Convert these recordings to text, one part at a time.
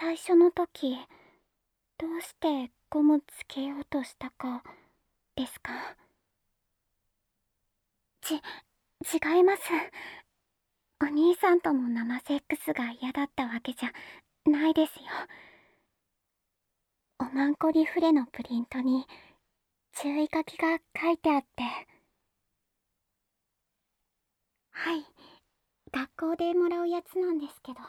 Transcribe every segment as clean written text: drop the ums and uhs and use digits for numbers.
最初の時、どうしてゴムつけようとしたかですか？違います。お兄さんとの生セックスが嫌だったわけじゃないですよ。おまんこリフレのプリントに注意書きが書いてあって。はい、学校でもらうやつなんですけど。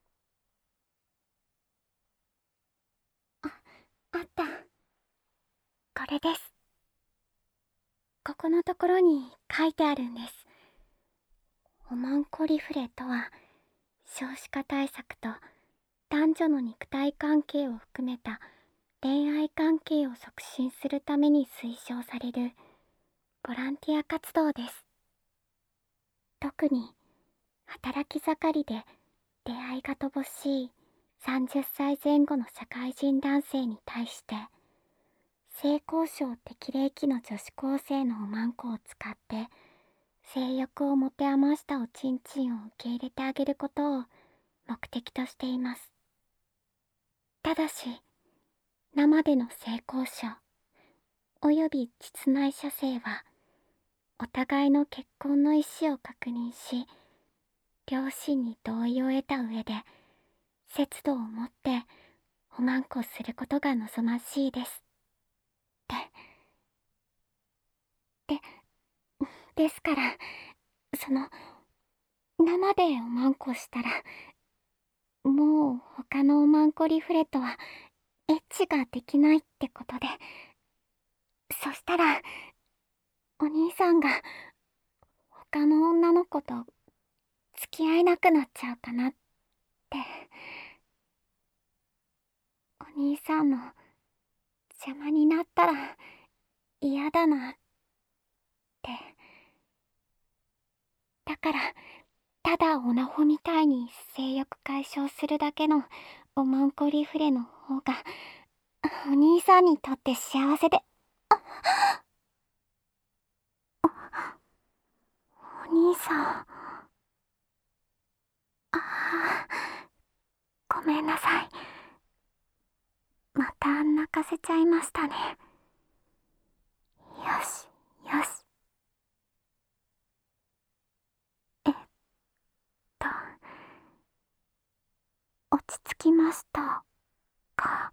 あった。これです。ここのところに書いてあるんです。おまんこリフレとは、少子化対策と男女の肉体関係を含めた恋愛関係を促進するために推奨されるボランティア活動です。特に働き盛りで出会いが乏しい30歳前後の社会人男性に対して、性交渉適齢期の女子高生のおまんこを使って性欲を持て余したおちんちんを受け入れてあげることを目的としています。ただし、生での性交渉および膣内射精はお互いの結婚の意思を確認し、両親に同意を得た上で節度を持っておまんこすることが望ましいですでですから、その生でおまんこしたら、もう他のおまんこリフレとはエッチができないってことで、そしたらお兄さんが他の女の子と付き合えなくなっちゃうかなって。お兄さんの邪魔になったら嫌だなって。だから、ただオナホみたいに性欲解消するだけのおまんこリフレの方がお兄さんにとって幸せで。お兄さん、ごめんなさい。また泣かせちゃいましたね。よしよし。えっと落ち着きましたか？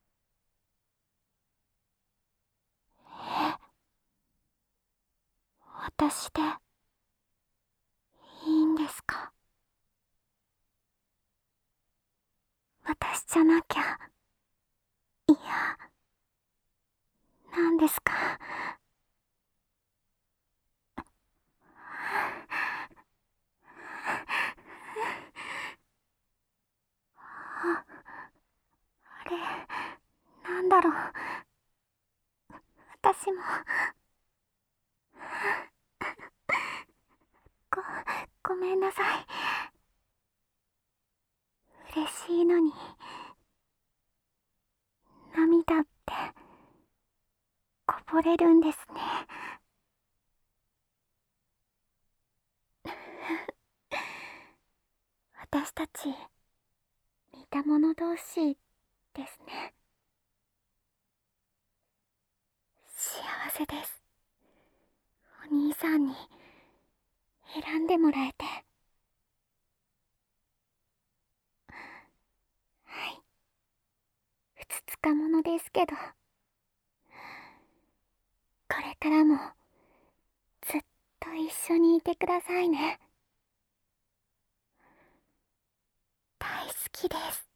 私でいいんですか？私じゃなきゃ。いや、なんですか？あれ、なんだろう。私もごごめんなさい。嬉しいのに涙ってこぼれるんですね。私たち似た者同士ですね。幸せです。お兄さんに選んでもらえて。はい、ふつつか者ですけど、これからもずっと一緒にいてくださいね。大好きです。